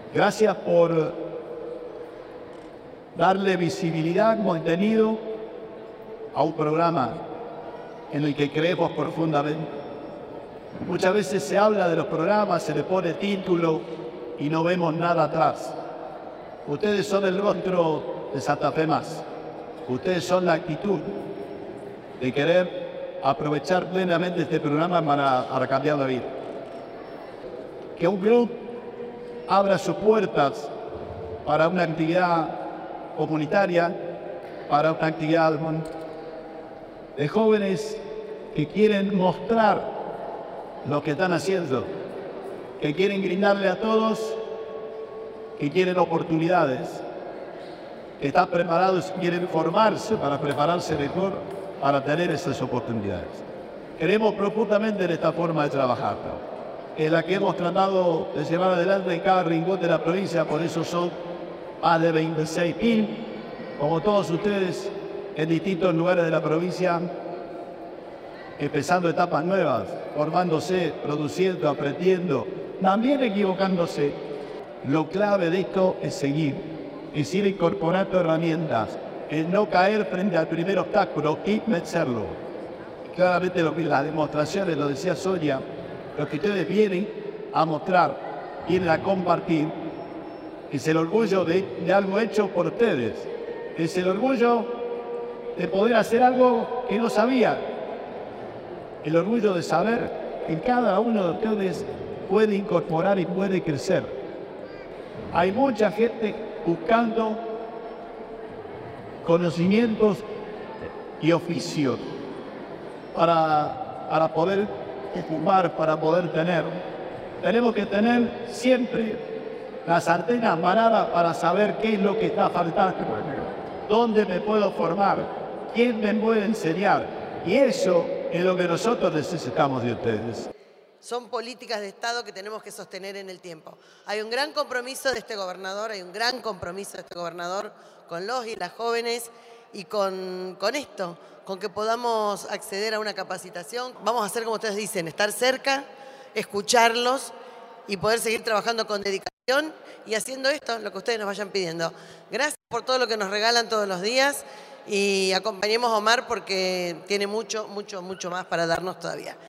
Gracias por darle visibilidad, contenido a un programa en el que creemos profundamente. Muchas veces se habla de los programas, se le pone título y no vemos nada atrás. Ustedes son el rostro de Santa Fe Más. Ustedes son la actitud de querer aprovechar plenamente este programa para cambiar la vida. Que un club abra sus puertas para una actividad comunitaria, para una actividad de jóvenes que quieren mostrar lo que están haciendo, que quieren brindarle a todos, que quieren oportunidades, que están preparados y quieren formarse para prepararse mejor para tener esas oportunidades. Creemos profundamente en esta forma de trabajar, en la que hemos tratado de llevar adelante en cada rincón de la provincia, por eso son más de 26.000, como todos ustedes, en distintos lugares de la provincia, empezando etapas nuevas, formándose, produciendo, aprendiendo, también equivocándose. Lo clave de esto es seguir, es ir incorporando herramientas, es no caer frente al primer obstáculo y vencerlo. Claramente las demostraciones, lo decía Sonia, lo que ustedes vienen a mostrar, vienen a compartir, es el orgullo de algo hecho por ustedes, es el orgullo de poder hacer algo que no sabían, el orgullo de saber que cada uno de ustedes puede incorporar y puede crecer. Hay mucha gente buscando conocimientos y oficios para poder ocupar, para poder tener. Tenemos que tener siempre las antenas paradas para saber qué es lo que está faltando, dónde me puedo formar, quién me puede enseñar. Y eso es lo que nosotros necesitamos de ustedes. Son políticas de Estado que tenemos que sostener en el tiempo. Hay un gran compromiso de este gobernador, con los y las jóvenes y con esto, con que podamos acceder a una capacitación. Vamos a hacer como ustedes dicen, estar cerca, escucharlos y poder seguir trabajando con dedicación y haciendo esto, lo que ustedes nos vayan pidiendo. Gracias por todo lo que nos regalan todos los días y acompañemos a Omar porque tiene mucho más para darnos todavía.